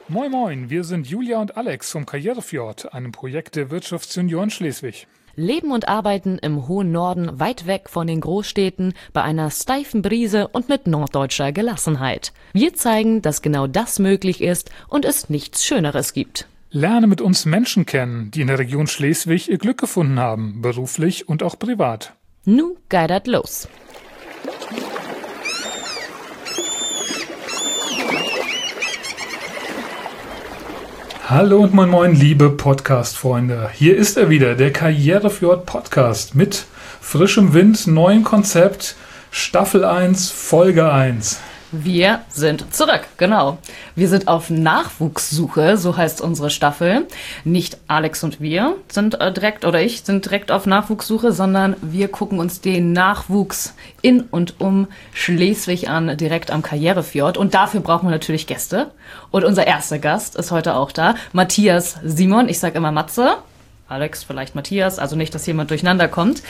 Moin Moin, wir sind Julia und Alex vom Karrierefjord, einem Projekt der Wirtschaftsjunioren Schleswig. Leben und arbeiten im hohen Norden, weit weg von den Großstädten, bei einer steifen Brise und mit norddeutscher Gelassenheit. Wir zeigen, dass genau das möglich ist und es nichts Schöneres gibt. Lerne mit uns Menschen kennen, die in der Region Schleswig ihr Glück gefunden haben, beruflich und auch privat. Nu geidert los. Hallo und moin moin, liebe Podcast-Freunde. Hier ist er wieder, der Karrierefjord-Podcast mit frischem Wind, neuem Konzept, Staffel 1, Folge 1. Wir sind zurück, genau. Wir sind auf Nachwuchssuche, so heißt unsere Staffel. Nicht Alex und wir sind ich sind direkt auf Nachwuchssuche, sondern wir gucken uns den Nachwuchs in und um Schleswig an, direkt am Karrierefjord. Und dafür brauchen wir natürlich Gäste. Und unser erster Gast ist heute auch da, Matthias Simon. Ich sage immer Matze. Alex, vielleicht Matthias, also nicht, dass jemand durcheinander kommt.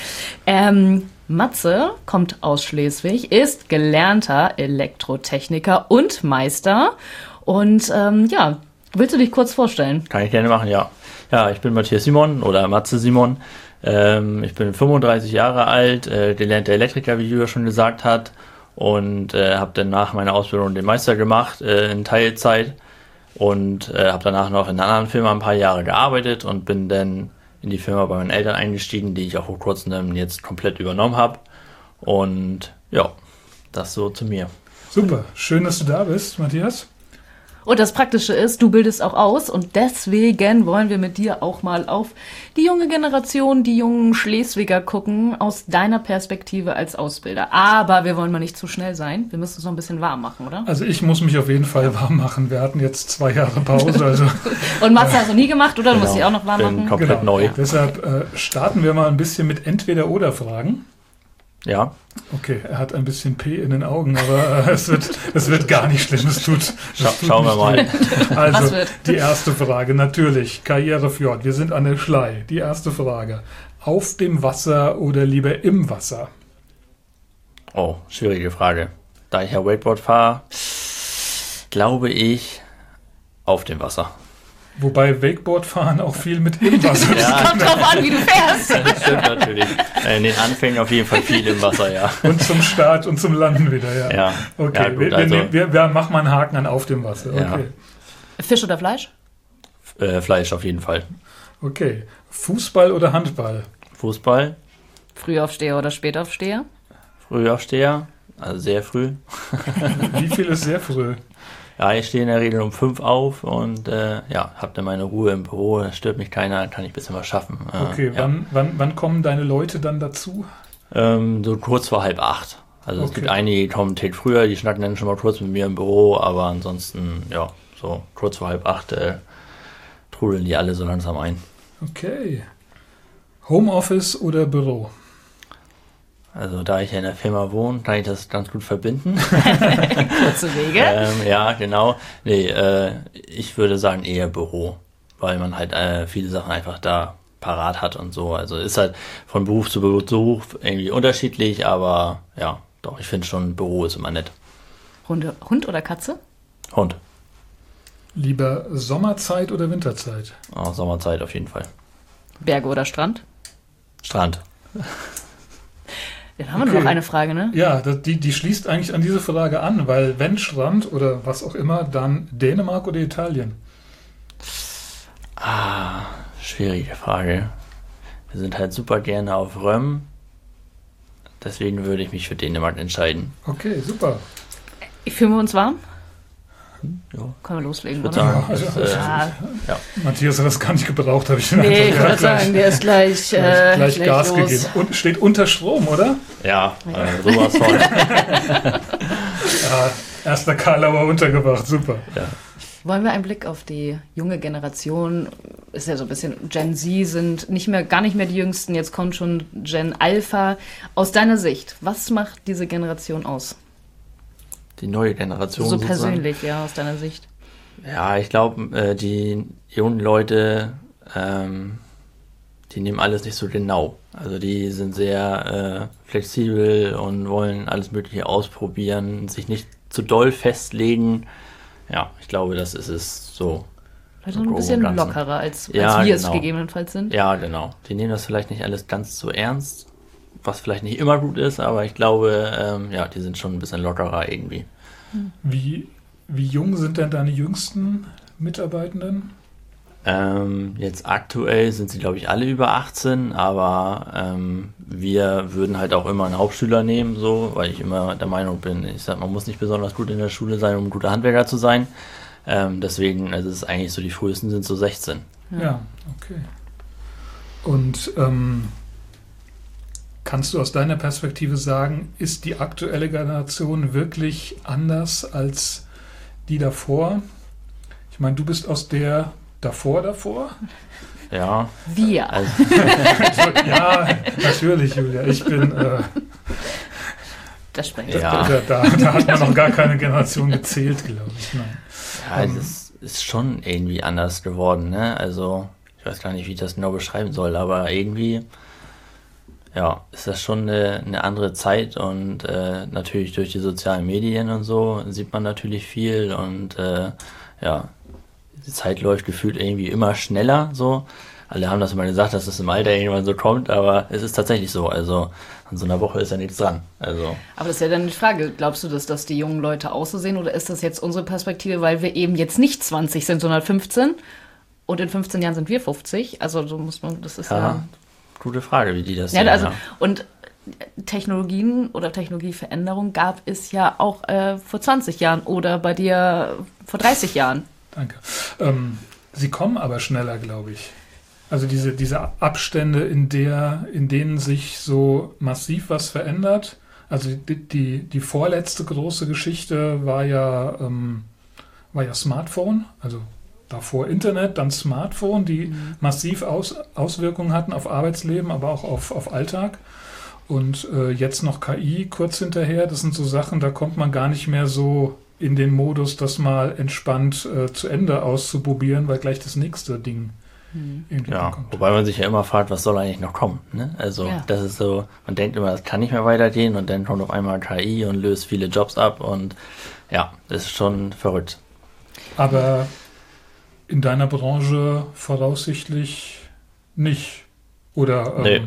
Matze kommt aus Schleswig, ist gelernter Elektrotechniker und Meister. Und willst du dich kurz vorstellen? Kann ich gerne machen, ja. Ja, ich bin Matthias Simon oder Matze Simon. Ich bin 35 Jahre alt, gelernter Elektriker, wie Julia schon gesagt hat. Und habe dann nach meiner Ausbildung den Meister gemacht in Teilzeit. Und habe danach noch in einer anderen Firma ein paar Jahre gearbeitet und bin dann in die Firma bei meinen Eltern eingestiegen, die ich auch vor kurzem jetzt komplett übernommen habe. Und ja, das so zu mir. Super, schön, dass du da bist, Matthias. Und das Praktische ist, du bildest auch aus und deswegen wollen wir mit dir auch mal auf die junge Generation, die jungen Schleswiger gucken, aus deiner Perspektive als Ausbilder. Aber wir wollen mal nicht zu schnell sein. Wir müssen es noch ein bisschen warm machen, oder? Also ich muss mich auf jeden Fall warm machen. Wir hatten jetzt 2 Jahre Pause. Also und Matze hast du nie gemacht, oder? Du musst dich auch noch warm bin machen? Komplett neu. Ja. Deshalb starten wir mal ein bisschen mit Entweder-Oder-Fragen. Ja. Okay, er hat ein bisschen P in den Augen, aber es wird gar nicht schlimm. Schauen wir mal. Also, die erste Frage, natürlich, Karrierefjord, wir sind an der Schlei. Die erste Frage, auf dem Wasser oder lieber im Wasser? Oh, schwierige Frage. Da ich ja Wakeboard fahre, glaube ich auf dem Wasser. Wobei Wakeboardfahren auch viel mit im Wasser ist. Ja. Kommt drauf an, wie du fährst. Das stimmt natürlich. In den Anfängen auf jeden Fall viel im Wasser, ja. Und zum Start und zum Landen wieder, ja. Ja. Okay, ja, gut, wir machen mal einen Haken an auf dem Wasser. Okay. Ja. Fisch oder Fleisch? Fleisch auf jeden Fall. Okay. Fußball oder Handball? Fußball. Frühaufsteher oder Spätaufsteher? Frühaufsteher, also sehr früh. Wie viel ist sehr früh? Ja, ich stehe in der Regel um 5 auf und habe dann meine Ruhe im Büro, da stört mich keiner, kann ich ein bisschen was schaffen. Okay, ja. wann kommen deine Leute dann dazu? So kurz vor 7:30. Also Es gibt einige, die kommen einen Tick früher, die schnacken dann schon mal kurz mit mir im Büro, aber ansonsten, ja, so kurz vor 7:30 trudeln die alle so langsam ein. Okay. Homeoffice oder Büro? Also da ich ja in der Firma wohne, kann ich das ganz gut verbinden. Kurze Wege. Ja, genau. Nee, ich würde sagen eher Büro, weil man halt viele Sachen einfach da parat hat und so. Also ist halt von Beruf zu Beruf irgendwie unterschiedlich, aber ja, doch, ich finde schon, Büro ist immer nett. Hund oder Katze? Hund. Lieber Sommerzeit oder Winterzeit? Oh, Sommerzeit auf jeden Fall. Berge oder Strand? Strand. Dann haben wir nur noch eine Frage, ne? Ja, die schließt eigentlich an diese Frage an, weil wenn Strand oder was auch immer, dann Dänemark oder Italien? Schwierige Frage. Wir sind halt super gerne auf Röm. Deswegen würde ich mich für Dänemark entscheiden. Okay, super. Fühlen wir uns warm? Ja. Können wir loslegen, Ich oder? würde sagen, Ja. Matthias hat das gar nicht gebraucht, habe ich den Nee, Eindruck. ich würde sagen, der ist gleich Gas los. gegeben. Und steht unter Strom, oder? ja, sowas von. Ja, erster Karlauer untergebracht, super. Ja. Wollen wir einen Blick auf die junge Generation, ist ja so ein bisschen Gen Z, sind gar nicht mehr die Jüngsten, jetzt kommt schon Gen Alpha. Aus deiner Sicht, was macht diese Generation aus? Die neue Generation So sozusagen. persönlich, ja, aus deiner Sicht. Ja, ich glaube, die jungen Leute, die nehmen alles nicht so genau. Also die sind sehr flexibel und wollen alles Mögliche ausprobieren, sich nicht zu doll festlegen. Ja, ich glaube, das ist es so. Vielleicht noch ein bisschen lockerer, als wir es gegebenenfalls sind. Ja, genau. Die nehmen das vielleicht nicht alles ganz so ernst, was vielleicht nicht immer gut ist, aber ich glaube, die sind schon ein bisschen lockerer irgendwie. Wie jung sind denn deine jüngsten Mitarbeitenden? Jetzt aktuell sind sie, glaube ich, alle über 18, aber wir würden halt auch immer einen Hauptschüler nehmen, so, weil ich immer der Meinung bin, man muss nicht besonders gut in der Schule sein, um ein guter Handwerker zu sein. Deswegen, also es ist eigentlich so, die frühesten sind so 16. Ja, okay. Und kannst du aus deiner Perspektive sagen, ist die aktuelle Generation wirklich anders als die davor? Ich meine, du bist aus der davor? Ja. Wir. Also, ja, natürlich, Julia. Ich bin... das spricht. Da hat man noch gar keine Generation gezählt, glaube ich. Nein. Ja, es ist schon irgendwie anders geworden, ne? Also, ich weiß gar nicht, wie ich das genau beschreiben soll, aber irgendwie, ja, ist das schon eine andere Zeit und natürlich durch die sozialen Medien und so sieht man natürlich viel und die Zeit läuft gefühlt irgendwie immer schneller, so. Alle haben das immer gesagt, dass es im Alter irgendwann so kommt, aber es ist tatsächlich so. Also an so einer Woche ist ja nichts dran. Also. Aber das ist ja dann die Frage, glaubst du, dass die jungen Leute auch so sehen oder ist das jetzt unsere Perspektive, weil wir eben jetzt nicht 20 sind, sondern 15 und in 15 Jahren sind wir 50? Also so muss man, das ist ja... Gute Frage, wie die das sehen. Also, und Technologien oder Technologieveränderung gab es ja auch vor 20 Jahren oder bei dir vor 30 Jahren. Danke. Sie kommen aber schneller, glaube ich. Also diese Abstände, in denen sich so massiv was verändert. Also die vorletzte große Geschichte war ja Smartphone, also davor Internet, dann Smartphone, die massiv Auswirkungen hatten auf Arbeitsleben, aber auch auf Alltag. Und jetzt noch KI kurz hinterher. Das sind so Sachen, da kommt man gar nicht mehr so in den Modus, das mal entspannt zu Ende auszuprobieren, weil gleich das nächste Ding irgendwie kommt. Wobei man sich ja immer fragt, was soll eigentlich noch kommen, ne? Also das ist so, man denkt immer, das kann nicht mehr weitergehen und dann kommt auf einmal KI und löst viele Jobs ab und ja, das ist schon verrückt. Aber in deiner Branche voraussichtlich nicht, oder? Nee,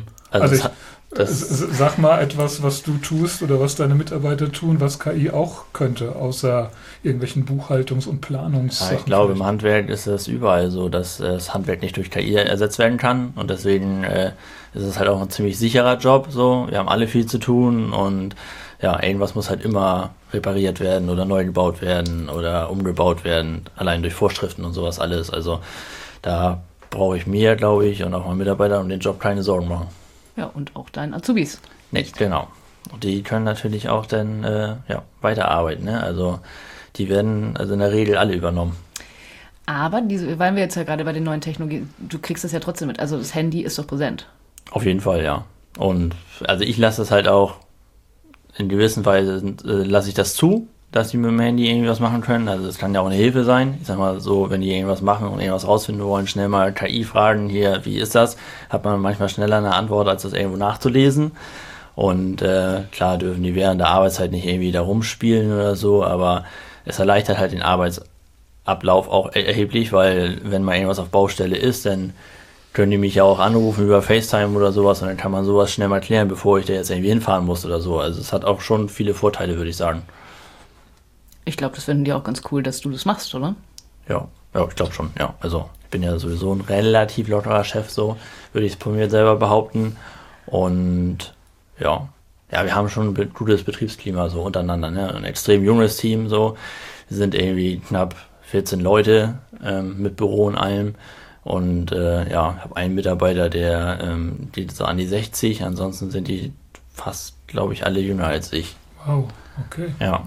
sag mal etwas, was du tust oder was deine Mitarbeiter tun, was KI auch könnte, außer irgendwelchen Buchhaltungs- und Planungssachen. Ja, ich glaube, im Handwerk ist es überall so, dass das Handwerk nicht durch KI ersetzt werden kann und deswegen ist es halt auch ein ziemlich sicherer Job. So, wir haben alle viel zu tun und ja, irgendwas muss halt immer repariert werden oder neu gebaut werden oder umgebaut werden, allein durch Vorschriften und sowas alles. Also da brauche ich mir, glaube ich, und auch meinen Mitarbeitern um den Job keine Sorgen machen. Ja, und auch deinen Azubis. Nicht, genau. Und die können natürlich auch dann weiterarbeiten. Ne? Also die werden also in der Regel alle übernommen. Aber weil wir jetzt ja gerade bei den neuen Technologien, du kriegst das ja trotzdem mit. Also das Handy ist doch präsent. Auf jeden Fall, ja. Und also ich lasse das halt auch in gewisser Weise lasse ich das zu, dass die mit dem Handy irgendwie was machen können. Also das kann ja auch eine Hilfe sein. Ich sag mal so, wenn die irgendwas machen und irgendwas rausfinden wollen, schnell mal KI fragen, hier, wie ist das? Hat man manchmal schneller eine Antwort, als das irgendwo nachzulesen. Und klar dürfen die während der Arbeitszeit nicht irgendwie da rumspielen oder so, aber es erleichtert halt den Arbeitsablauf auch erheblich, weil wenn mal irgendwas auf Baustelle ist, dann können die mich ja auch anrufen über FaceTime oder sowas und dann kann man sowas schnell mal klären, bevor ich da jetzt irgendwie hinfahren muss oder so. Also es hat auch schon viele Vorteile, würde ich sagen. Ich glaube, das finden die auch ganz cool, dass du das machst, oder? Ja, ich glaube schon, ja. Also ich bin ja sowieso ein relativ lockerer Chef, so würde ich es von mir selber behaupten. Und ja, wir haben schon ein gutes Betriebsklima so untereinander, ne? Ein extrem junges Team, so. Wir sind irgendwie knapp 14 Leute mit Büro und allem. Und ich habe einen Mitarbeiter, der geht so an die 60, ansonsten sind die fast, glaube ich, alle jünger als ich. Wow, okay. Ja.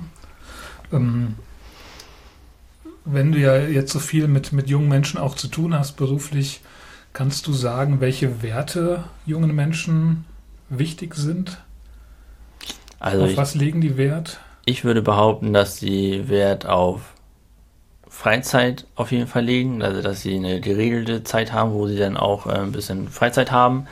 Wenn du ja jetzt so viel mit jungen Menschen auch zu tun hast beruflich, kannst du sagen, welche Werte jungen Menschen wichtig sind? Also auf was legen die Wert? Ich würde behaupten, dass sie Wert auf Freizeit auf jeden Fall legen, also dass sie eine geregelte Zeit haben, wo sie dann auch ein bisschen Freizeit haben.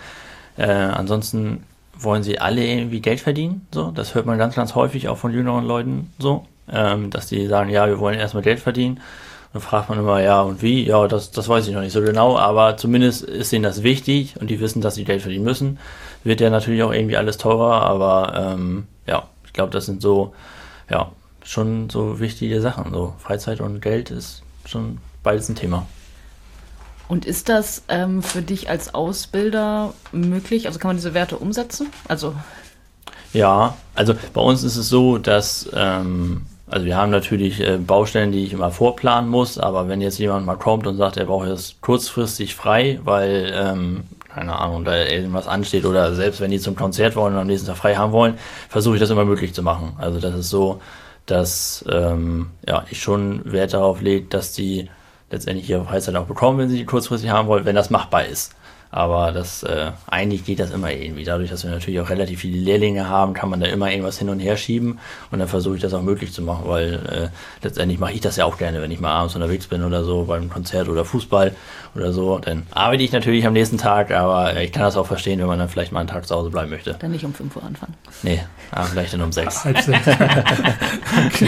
Ansonsten wollen sie alle irgendwie Geld verdienen, so. Das hört man ganz, ganz häufig auch von jüngeren Leuten so. dass die sagen, ja, wir wollen erstmal Geld verdienen. Dann fragt man immer, ja, und wie? Ja, das weiß ich noch nicht so genau, aber zumindest ist denen das wichtig und die wissen, dass sie Geld verdienen müssen. Wird ja natürlich auch irgendwie alles teurer, aber ich glaube, das sind so, schon so wichtige Sachen. So Freizeit und Geld ist schon beides ein Thema. Und ist das für dich als Ausbilder möglich? Also kann man diese Werte umsetzen? Ja, also bei uns ist es so, dass wir haben natürlich Baustellen, die ich immer vorplanen muss, aber wenn jetzt jemand mal kommt und sagt, er braucht jetzt kurzfristig frei, weil, keine Ahnung, da irgendwas ansteht oder selbst wenn die zum Konzert wollen und am nächsten Tag frei haben wollen, versuche ich das immer möglich zu machen. Also das ist so, dass ich schon Wert darauf lege, dass die letztendlich ihre Freizeit auch bekommen, wenn sie die kurzfristig haben wollen, wenn das machbar ist. Aber eigentlich geht das immer irgendwie. Dadurch, dass wir natürlich auch relativ viele Lehrlinge haben, kann man da immer irgendwas hin und her schieben und dann versuche ich das auch möglich zu machen, weil letztendlich mache ich das ja auch gerne, wenn ich mal abends unterwegs bin oder so, beim Konzert oder Fußball oder so. Dann arbeite ich natürlich am nächsten Tag, aber ich kann das auch verstehen, wenn man dann vielleicht mal einen Tag zu Hause bleiben möchte. Dann nicht um 5 Uhr anfangen. Nee, vielleicht dann um 6. Halb 6. Okay.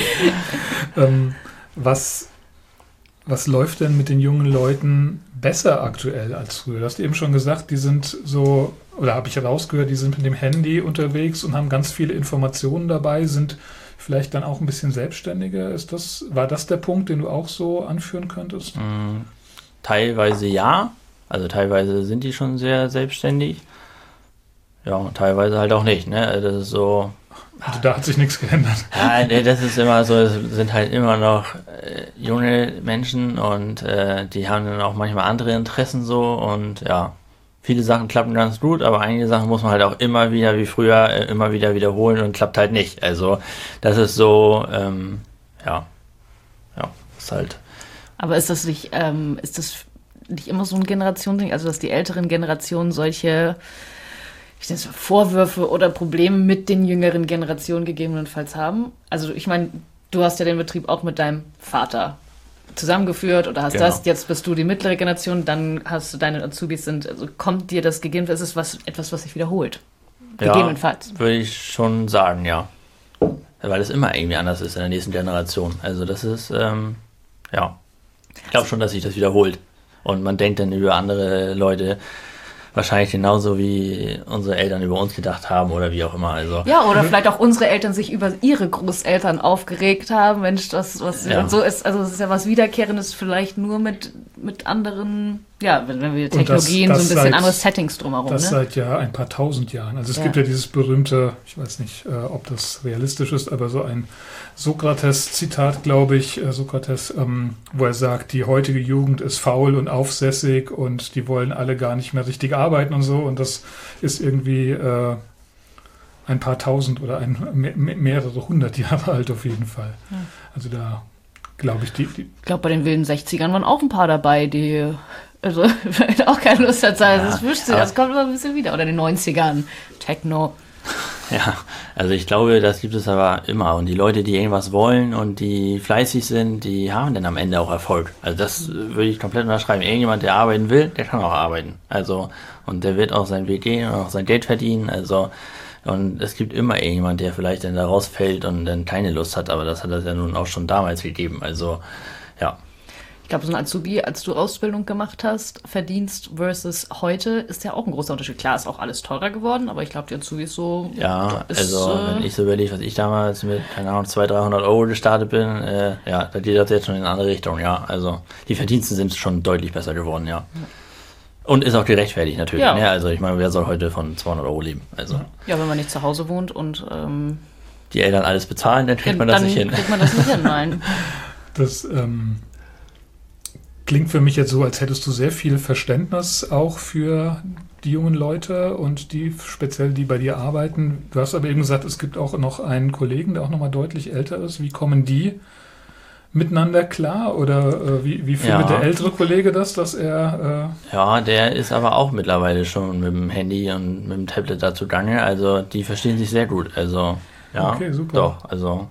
Was läuft denn mit den jungen Leuten besser aktuell als früher? Du hast eben schon gesagt, die sind so, oder habe ich herausgehört, die sind mit dem Handy unterwegs und haben ganz viele Informationen dabei, sind vielleicht dann auch ein bisschen selbstständiger. War das der Punkt, den du auch so anführen könntest? Teilweise ja, also teilweise sind die schon sehr selbstständig. Ja, teilweise halt auch nicht, ne? Das ist so. Also da hat sich nichts geändert. Ja, das ist immer so, es sind halt immer noch junge Menschen und die haben dann auch manchmal andere Interessen so und ja, viele Sachen klappen ganz gut, aber einige Sachen muss man halt auch immer wieder wie früher immer wieder wiederholen und klappt halt nicht. Also das ist so, ist halt. Aber ist das nicht immer so ein Generationsding, also dass die älteren Generationen solche Vorwürfe oder Probleme mit den jüngeren Generationen gegebenenfalls haben? Also ich meine, du hast ja den Betrieb auch mit deinem Vater zusammengeführt oder hast jetzt bist du die mittlere Generation, dann hast du deine Azubis kommt dir das gegebenenfalls, ist es etwas, was sich wiederholt? Gegebenenfalls. Ja, würde ich schon sagen, ja. Weil es immer irgendwie anders ist in der nächsten Generation. Also das ist, ich glaube schon, dass sich das wiederholt. Und man denkt dann über andere Leute wahrscheinlich genauso wie unsere Eltern über uns gedacht haben oder wie auch immer. Also. Ja, oder vielleicht auch unsere Eltern sich über ihre Großeltern aufgeregt haben. Mensch, das was so ist, also es ist ja was Wiederkehrendes, vielleicht nur mit anderen, wenn wir Technologien, so ein bisschen andere Settings drumherum. Das seit ein paar tausend Jahren. Also es gibt ja dieses berühmte, ich weiß nicht, ob das realistisch ist, aber so ein Sokrates-Zitat, glaube ich, wo er sagt, die heutige Jugend ist faul und aufsässig und die wollen alle gar nicht mehr richtig arbeiten und so. Und das ist irgendwie ein paar tausend oder mehrere hundert Jahre alt auf jeden Fall. Ja. Also da glaube ich, ich glaube, bei den wilden 60ern waren auch ein paar dabei, die vielleicht auch keine Lust hat. Das kommt immer ein bisschen wieder. Oder in den 90ern, Techno. Ja, also ich glaube, das gibt es aber immer. Und die Leute, die irgendwas wollen und die fleißig sind, die haben dann am Ende auch Erfolg. Also das würde ich komplett unterschreiben. Irgendjemand, der arbeiten will, der kann auch arbeiten. Also, und der wird auch seinen Weg gehen und auch sein Geld verdienen. Also, und es gibt immer irgendjemand, der vielleicht dann da rausfällt und dann keine Lust hat. Aber das hat es ja nun auch schon damals gegeben. Also, ja. Ich glaube, so ein Azubi, als du Ausbildung gemacht hast, Verdienst versus heute, ist ja auch ein großer Unterschied. Klar, ist auch alles teurer geworden, aber ich glaube, die Azubis so... Ja, wenn ich so überlege, was ich damals mit, keine Ahnung, 200-300 € gestartet bin, da geht das jetzt schon in eine andere Richtung, ja. Also die Verdienste sind schon deutlich besser geworden, ja. Und ist auch gerechtfertigt natürlich, ja. Ne? Also ich meine, wer soll heute von 200 € leben? Also, ja, wenn man nicht zu Hause wohnt und... die Eltern alles bezahlen, dann kriegt man das nicht hin. Dann kriegt man das nicht hin, nein. Das... klingt für mich jetzt so, als hättest du sehr viel Verständnis auch für die jungen Leute und speziell die bei dir arbeiten. Du hast aber eben gesagt, es gibt auch noch einen Kollegen, der auch nochmal deutlich älter ist. Wie kommen die miteinander klar? Oder wie findet der ältere Kollege das, dass er... Ja, der ist aber auch mittlerweile schon mit dem Handy und mit dem Tablet da zugange. Also die verstehen sich sehr gut. Also ja, okay, super. Doch, also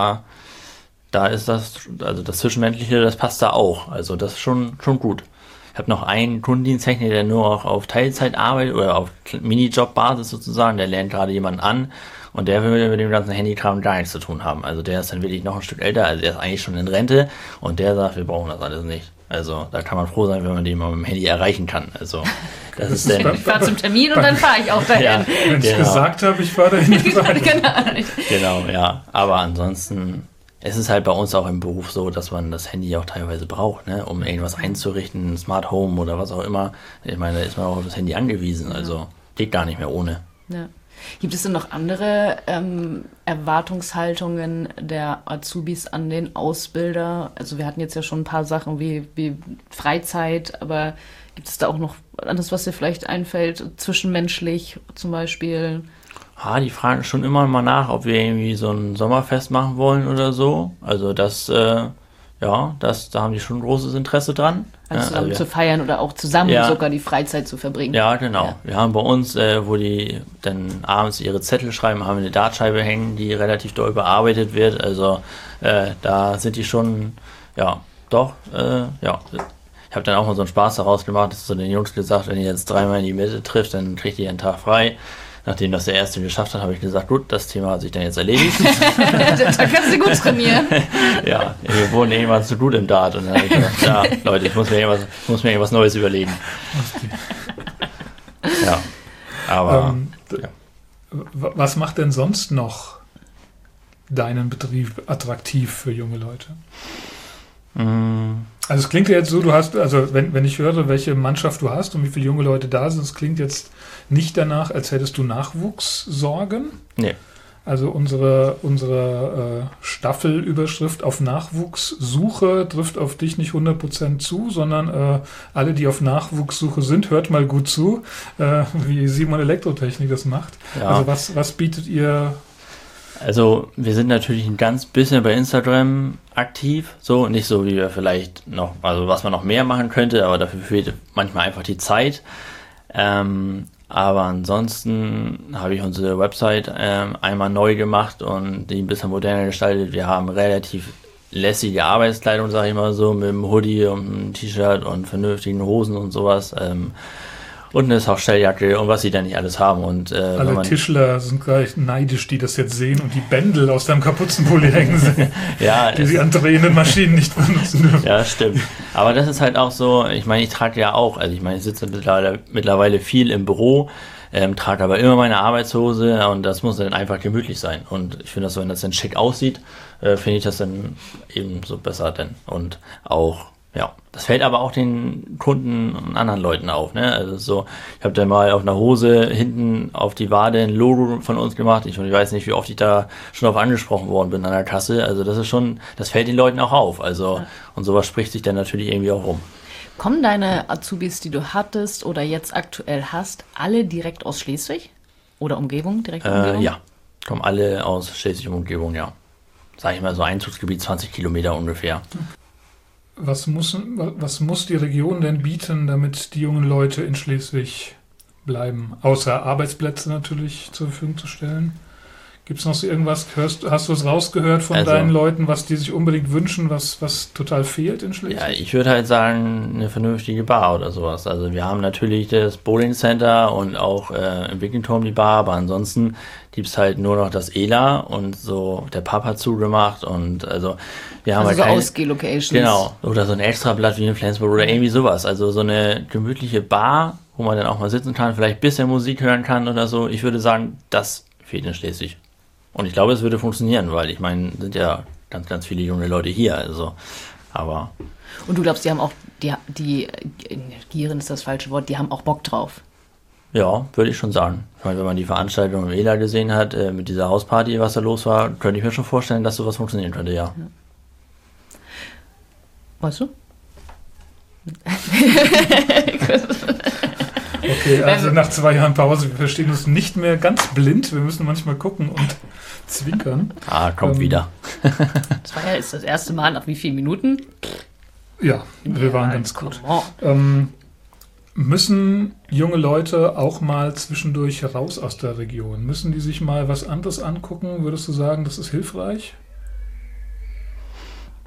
da ist das, also das Zwischenmenschliche, das passt da auch. Also das ist schon gut. Ich habe noch einen Kundendiensttechniker, der nur auch auf Teilzeit arbeitet oder auf Minijob-Basis sozusagen. Der lernt gerade jemanden an und der will mit dem ganzen Handykram gar nichts zu tun haben. Also der ist dann wirklich noch ein Stück älter, also der ist eigentlich schon in Rente und der sagt, wir brauchen das alles nicht. Also da kann man froh sein, wenn man den mal mit dem Handy erreichen kann. Also das ist dann... Ich fahre zum Termin und dann fahre ich auch dahin. Ja, Wenn ich gesagt habe, ich fahre dahin. Genau, ja. Aber ansonsten, es ist halt bei uns auch im Beruf so, dass man das Handy auch teilweise braucht, ne, um irgendwas einzurichten, Smart Home oder was auch immer. Ich meine, da ist man auch auf das Handy angewiesen. Also geht gar nicht mehr ohne. Ja. Gibt es denn noch andere Erwartungshaltungen der Azubis an den Ausbilder? Also wir hatten jetzt ja schon ein paar Sachen wie Freizeit, aber gibt es da auch noch anderes, was dir vielleicht einfällt, zwischenmenschlich zum Beispiel? Die fragen schon immer mal nach, ob wir irgendwie so ein Sommerfest machen wollen oder so. Also das, da haben die schon ein großes Interesse dran. Also zusammen zu feiern oder auch zusammen sogar die Freizeit zu verbringen. Ja, genau. Ja. Wir haben bei uns, wo die dann abends ihre Zettel schreiben, haben wir eine Dartscheibe hängen, die relativ doll bearbeitet wird. Also da sind die schon, Ich habe dann auch mal so einen Spaß daraus gemacht, dass so den Jungs gesagt, wenn ihr jetzt 3-mal in die Mitte trifft, dann kriegt ihr einen Tag frei. Nachdem das der Erste geschafft hat, habe ich gesagt, gut, das Thema hat sich dann jetzt erledigt. Da kannst du gut trainieren. Ja, wir wurden irgendwann zu gut im Dart. Und dann habe ich gesagt, Leute, ich muss mir irgendwas Neues überlegen. Ja, aber... Was macht denn sonst noch deinen Betrieb attraktiv für junge Leute? Also es klingt ja jetzt so, du hast, also wenn ich höre, welche Mannschaft du hast und wie viele junge Leute da sind, es klingt jetzt nicht danach, als hättest du Nachwuchssorgen. Nee. Also unsere Staffelüberschrift auf Nachwuchssuche trifft auf dich nicht 100% zu, sondern alle, die auf Nachwuchssuche sind, hört mal gut zu, wie Simon Elektrotechnik das macht. Ja. Also was bietet ihr? Also wir sind natürlich ein ganz bisschen bei Instagram aktiv, so nicht so wie wir vielleicht noch, also was man noch mehr machen könnte, aber dafür fehlt manchmal einfach die Zeit. Aber ansonsten habe ich unsere Website einmal neu gemacht und die ein bisschen moderner gestaltet. Wir haben relativ lässige Arbeitskleidung, sage ich mal so, mit einem Hoodie und einem T-Shirt und vernünftigen Hosen und sowas. Und eine Softstelljacke und was sie da nicht alles haben. Und, alle Tischler sind gleich neidisch, die das jetzt sehen und die Bändel aus deinem Kapuzenpulli hängen sehen, die sie an drehenden Maschinen nicht benutzen dürfen. Ja, stimmt. Aber das ist halt auch so, ich meine, ich trage ja auch, also ich meine, ich sitze mittlerweile viel im Büro, trage aber immer meine Arbeitshose und das muss dann einfach gemütlich sein. Und ich finde, wenn das dann schick aussieht, finde ich das dann eben so besser denn. Und auch, das fällt aber auch den Kunden und anderen Leuten auf, ne? Also so, ich habe dann mal auf einer Hose hinten auf die Wade ein Logo von uns gemacht. Ich weiß nicht, wie oft ich da schon auf angesprochen worden bin an der Kasse. Also das fällt den Leuten auch auf. Also, und sowas spricht sich dann natürlich irgendwie auch rum. Kommen deine Azubis, die du hattest oder jetzt aktuell hast, alle direkt aus Schleswig? Oder Umgebung, direkte Umgebung? Ja, kommen alle aus Schleswig und Umgebung, ja. Sag ich mal so Einzugsgebiet 20 Kilometer ungefähr. Was muss die Region denn bieten, damit die jungen Leute in Schleswig bleiben? Außer Arbeitsplätze natürlich zur Verfügung zu stellen. Gibt es noch so irgendwas, hast du es rausgehört von deinen Leuten, was die sich unbedingt wünschen, was total fehlt in Schleswig? Ja, ich würde halt sagen, eine vernünftige Bar oder sowas. Also wir haben natürlich das Bowling Center und auch im Wickenturm die Bar, aber ansonsten gibt es halt nur noch das ELA und so, der Pub hat zugemacht und also wir haben also halt so Ausgeh-Locations. Genau, oder so ein Extrablatt wie in Flensburg oder irgendwie sowas. Also so eine gemütliche Bar, wo man dann auch mal sitzen kann, vielleicht ein bisschen Musik hören kann oder so. Ich würde sagen, das fehlt in Schleswig. Und ich glaube, es würde funktionieren, weil ich meine, sind ja ganz, ganz viele junge Leute hier, also, aber... Und du glaubst, die haben auch, die gieren ist das falsche Wort, die haben auch Bock drauf? Ja, würde ich schon sagen. Ich meine, wenn man die Veranstaltung im ELA gesehen hat, mit dieser Hausparty, was da los war, könnte ich mir schon vorstellen, dass sowas funktionieren könnte, ja. Weißt du? Okay, also nach 2 Jahren Pause, wir verstehen uns nicht mehr ganz blind, wir müssen manchmal gucken und zwinkern. Kommt wieder. 2 Jahre ist das erste Mal, nach wie vielen Minuten? Ja, wir waren ganz gut. Müssen junge Leute auch mal zwischendurch raus aus der Region? Müssen die sich mal was anderes angucken? Würdest du sagen, das ist hilfreich?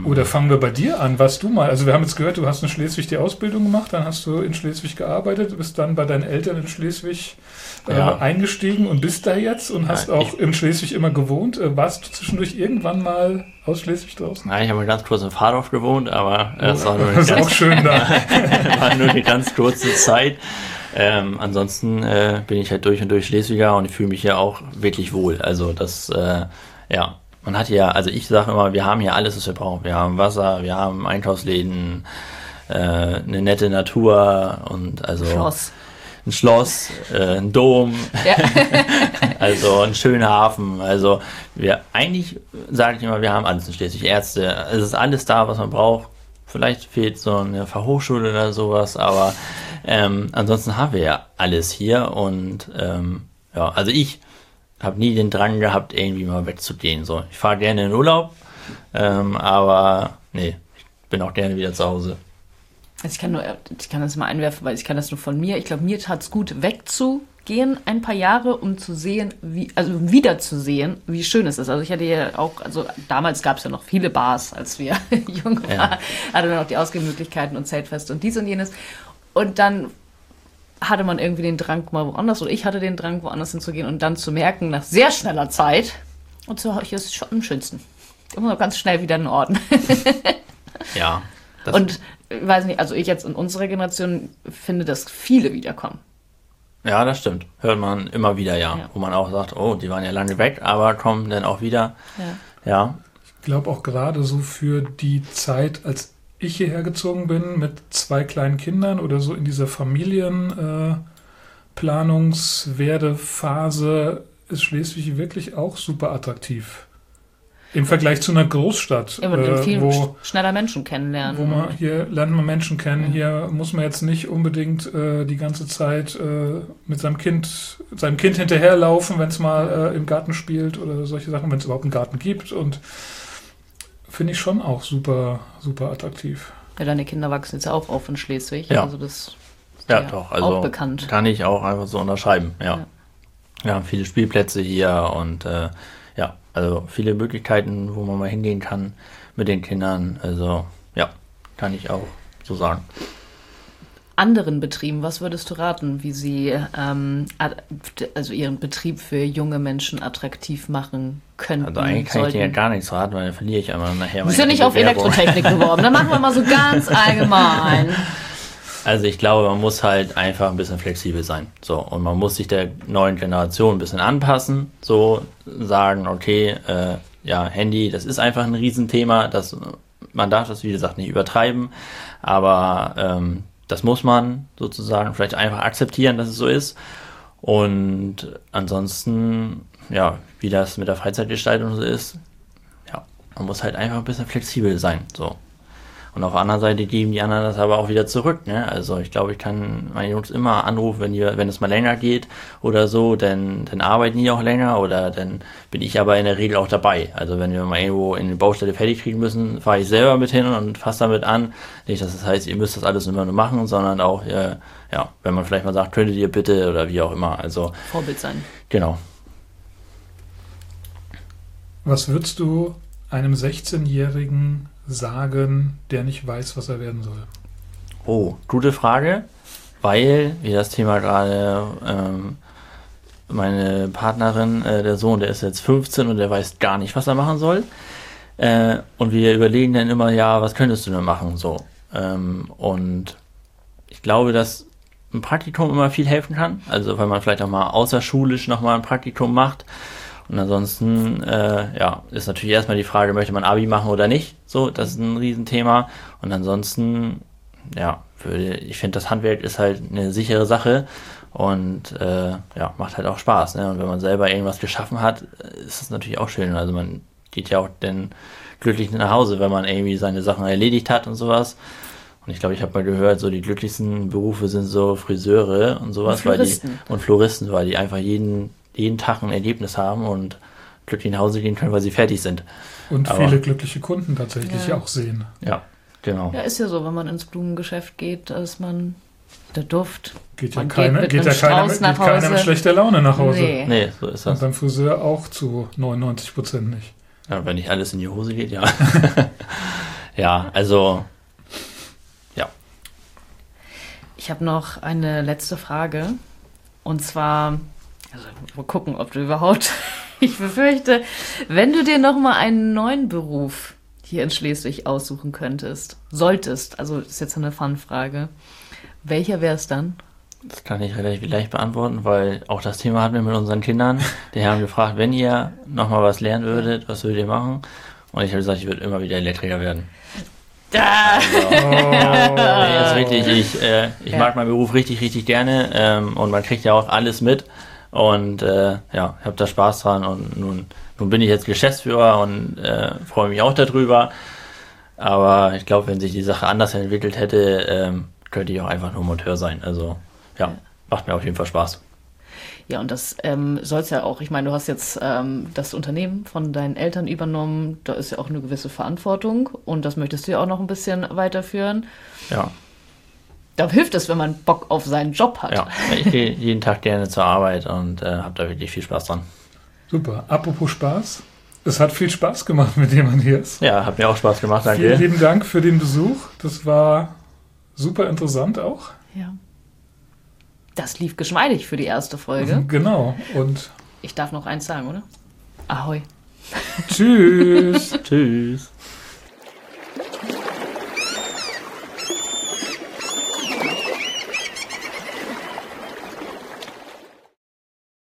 Oder fangen wir bei dir an, was du mal, also wir haben jetzt gehört, du hast in Schleswig die Ausbildung gemacht, dann hast du in Schleswig gearbeitet, bist dann bei deinen Eltern in Schleswig eingestiegen und bist da jetzt und hast auch in Schleswig immer gewohnt. Warst du zwischendurch irgendwann mal aus Schleswig draußen? Nein, ich habe mal ganz kurz in Pfadorf gewohnt, aber das war nur das ist auch schön da. war nur eine ganz kurze Zeit. Ansonsten bin ich halt durch und durch Schleswiger und ich fühle mich hier auch wirklich wohl. Also das, man hat ja, also ich sage immer, wir haben hier alles, was wir brauchen. Wir haben Wasser, wir haben Einkaufsläden, eine nette Natur und also ein Schloss, ein Dom, also ein schöner Hafen. Also eigentlich sage ich immer, wir haben alles in Schleswig. Ärzte, es ist alles da, was man braucht. Vielleicht fehlt so eine Fachhochschule oder sowas, aber ansonsten haben wir ja alles hier und also ich habe nie den Drang gehabt, irgendwie mal wegzugehen. So, ich fahre gerne in Urlaub, aber nee, ich bin auch gerne wieder zu Hause. Also ich kann das mal einwerfen, weil ich kann das nur von mir. Ich glaube, mir tat es gut, wegzugehen ein paar Jahre, um zu sehen, wieder zu sehen, wie schön es ist. Also ich hatte ja auch, also damals gab es ja noch viele Bars, als wir jung waren, hatte man auch die Ausgehmöglichkeiten und Zeltfeste und dies und jenes. Und dann hatte man irgendwie den Drang mal woanders, oder ich hatte den Drang, woanders hinzugehen und dann zu merken, nach sehr schneller Zeit, und so hier ist es schon am schönsten. Immer ganz schnell wieder in Orden. Ja. Und ich weiß nicht, also ich jetzt in unserer Generation finde, dass viele wiederkommen. Ja, das stimmt. Hört man immer wieder, wo man auch sagt, oh, die waren ja lange weg, aber kommen dann auch wieder. Ja. Ich glaube auch gerade so für die Zeit, als ich hierher gezogen bin mit 2 kleinen Kindern oder so in dieser Familienplanungswerdephase, ist Schleswig wirklich auch super attraktiv. Im Vergleich zu einer Großstadt. Ja, man viel schneller Menschen kennenlernen. Hier lernt man Menschen kennen. Hier muss man jetzt nicht unbedingt die ganze Zeit mit seinem Kind hinterherlaufen, wenn es mal im Garten spielt oder solche Sachen, wenn es überhaupt einen Garten gibt. Und finde ich schon auch super, super attraktiv. Ja, deine Kinder wachsen jetzt auch auf in Schleswig. Ja. Also das ist doch, also auch bekannt. Kann ich auch einfach so unterschreiben, ja. Wir haben viele Spielplätze hier und also viele Möglichkeiten, wo man mal hingehen kann mit den Kindern. Also kann ich auch so sagen. Anderen Betrieben, was würdest du raten, wie sie also ihren Betrieb für junge Menschen attraktiv machen könnten? Also eigentlich kann ich dir ja gar nichts raten, weil dann verliere ich einmal nachher. Du bist ja nicht auf Elektrotechnik beworben, dann machen wir mal so ganz allgemein. Also ich glaube, man muss halt einfach ein bisschen flexibel sein. So, und man muss sich der neuen Generation ein bisschen anpassen. So sagen, okay, Handy, das ist einfach ein Riesenthema. Man darf das, wie gesagt, nicht übertreiben. Aber das muss man sozusagen vielleicht einfach akzeptieren, dass es so ist. Und ansonsten, wie das mit der Freizeitgestaltung so ist, man muss halt einfach ein bisschen flexibel sein. So. Und auf der anderen Seite geben die anderen das aber auch wieder zurück. Ne? Also ich glaube, ich kann meine Jungs immer anrufen, wenn es mal länger geht oder so, dann arbeiten die auch länger oder dann bin ich aber in der Regel auch dabei. Also wenn wir mal irgendwo in die Baustelle fertig kriegen müssen, fahre ich selber mit hin und fasse damit an. Nicht, dass das heißt, ihr müsst das alles immer nur machen, sondern auch, wenn man vielleicht mal sagt, könntet ihr bitte oder wie auch immer. Also Vorbild sein. Genau. Was würdest du einem 16-Jährigen sagen, der nicht weiß, was er werden soll? Oh, gute Frage, weil, wie das Thema gerade, meine Partnerin, der Sohn, der ist jetzt 15 und der weiß gar nicht, was er machen soll. Und wir überlegen dann immer, was könntest du denn machen? So. Und ich glaube, dass ein Praktikum immer viel helfen kann. Also, weil man vielleicht auch mal außerschulisch nochmal ein Praktikum macht. Und ansonsten, ist natürlich erstmal die Frage, möchte man Abi machen oder nicht? So, das ist ein Riesenthema. Und ansonsten, ich finde, das Handwerk ist halt eine sichere Sache und macht halt auch Spaß. Ne? Und wenn man selber irgendwas geschaffen hat, ist es natürlich auch schön. Also man geht ja auch dann glücklich nach Hause, wenn man irgendwie seine Sachen erledigt hat und sowas. Und ich glaube, ich habe mal gehört, so die glücklichsten Berufe sind so Friseure und sowas. Und Floristen, weil die einfach jeden Tag ein Ergebnis haben und glücklich nach Hause gehen können, weil sie fertig sind. Und viele glückliche Kunden tatsächlich auch sehen. Ja, genau. Ja, ist ja so, wenn man ins Blumengeschäft geht, dass man der Duft. Geht keiner mit schlechter Laune nach Hause. Nee, so ist das. Und beim Friseur auch zu 99% nicht. Ja, wenn nicht alles in die Hose geht, ja. Ja, also, ja. Ich habe noch eine letzte Frage. Und zwar, also mal gucken, ob du überhaupt, ich befürchte, wenn du dir nochmal einen neuen Beruf hier in Schleswig aussuchen solltest, also das ist jetzt eine Fun-Frage, welcher wäre es dann? Das kann ich relativ leicht beantworten, weil auch das Thema hatten wir mit unseren Kindern. Die haben gefragt, wenn ihr nochmal was lernen würdet, was würdet ihr machen? Und ich habe gesagt, ich würde immer wieder Elektriker werden. Also, nee, ist richtig. Ich mag meinen Beruf richtig, richtig gerne und man kriegt ja auch alles mit. Und ja, ich habe da Spaß dran und nun bin ich jetzt Geschäftsführer und freue mich auch darüber. Aber ich glaube, wenn sich die Sache anders entwickelt hätte, könnte ich auch einfach nur Monteur sein. Also ja, macht mir auf jeden Fall Spaß. Ja, und das soll es ja auch, ich meine, du hast jetzt das Unternehmen von deinen Eltern übernommen, da ist ja auch eine gewisse Verantwortung und das möchtest du ja auch noch ein bisschen weiterführen. Ja. Da hilft es, wenn man Bock auf seinen Job hat. Ja, ich gehe jeden Tag gerne zur Arbeit und habe da wirklich viel Spaß dran. Super. Apropos Spaß. Es hat viel Spaß gemacht, mit dem man hier ist. Ja, hat mir auch Spaß gemacht, danke. Vielen lieben Dank für den Besuch. Das war super interessant auch. Ja. Das lief geschmeidig für die erste Folge. Genau. Und ich darf noch eins sagen, oder? Ahoi. tschüss. Tschüss.